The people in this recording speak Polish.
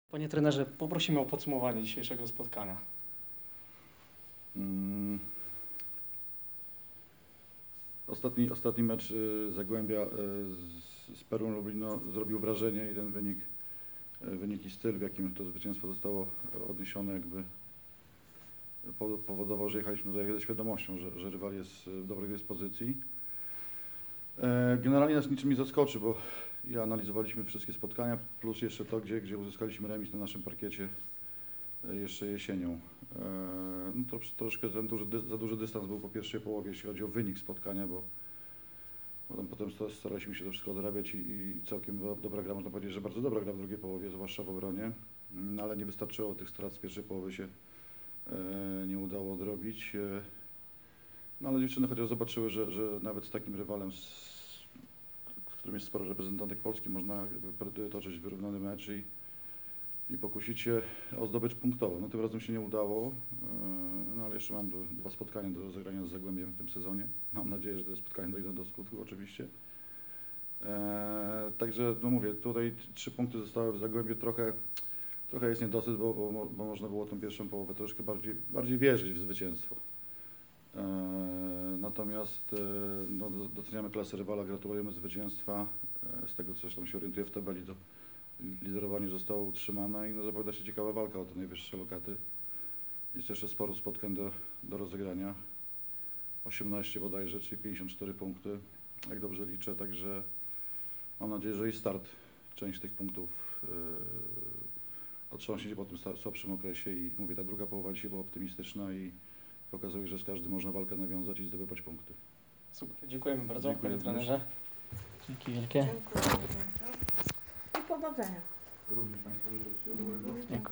Panie trenerze, poprosimy o podsumowanie dzisiejszego spotkania. Ostatni mecz Zagłębia z Perłą Lublino zrobił wrażenie i ten wynik i styl, w jakim to zwycięstwo zostało odniesione, jakby powodował, że jechaliśmy tutaj ze świadomością, że rywal jest w dobrej dyspozycji. Generalnie nas niczym nie zaskoczy, bo analizowaliśmy wszystkie spotkania, plus jeszcze to, gdzie uzyskaliśmy remis na naszym parkiecie jeszcze jesienią. No to troszkę za duży dystans był po pierwszej połowie, jeśli chodzi o wynik spotkania, bo potem staraliśmy się to wszystko odrabiać i całkiem dobra gra, można powiedzieć, że bardzo dobra gra w drugiej połowie, zwłaszcza w obronie, no ale nie wystarczyło, tych strat z pierwszej połowy się nie udało odrobić. No ale dziewczyny chociaż zobaczyły, że nawet z takim rywalem, w którym jest sporo reprezentantek Polski, można toczyć wyrównany mecz i pokusić się o zdobycz punktową. No tym razem się nie udało, no ale jeszcze mam 2 spotkania do rozegrania z Zagłębiem w tym sezonie. Mam nadzieję, że te spotkania dojdą do skutku oczywiście. Także no mówię, tutaj 3 punkty zostały w Zagłębiu, trochę jest niedosyt, bo można było tą pierwszą połowę troszkę bardziej wierzyć w zwycięstwo. Natomiast no, doceniamy klasę rywala, gratulujemy zwycięstwa. Z tego co zresztą się orientuję w tabeli, to liderowanie zostało utrzymane i no, zapowiada się ciekawa walka o te najwyższe lokaty. Jest jeszcze sporo spotkań do rozegrania. 18 bodajże, czyli 54 punkty, jak dobrze liczę, także mam nadzieję, że i start część tych punktów otrząśnie po tym słabszym okresie i mówię, ta druga połowa dzisiaj była optymistyczna i pokazuje, że z każdym można walkę nawiązać i zdobywać punkty. Super, dziękujemy bardzo, Dziękuję panie trenerze. Dzięki wielkie. Dziękuję bardzo. I powodzenia. Również Państwu życzę.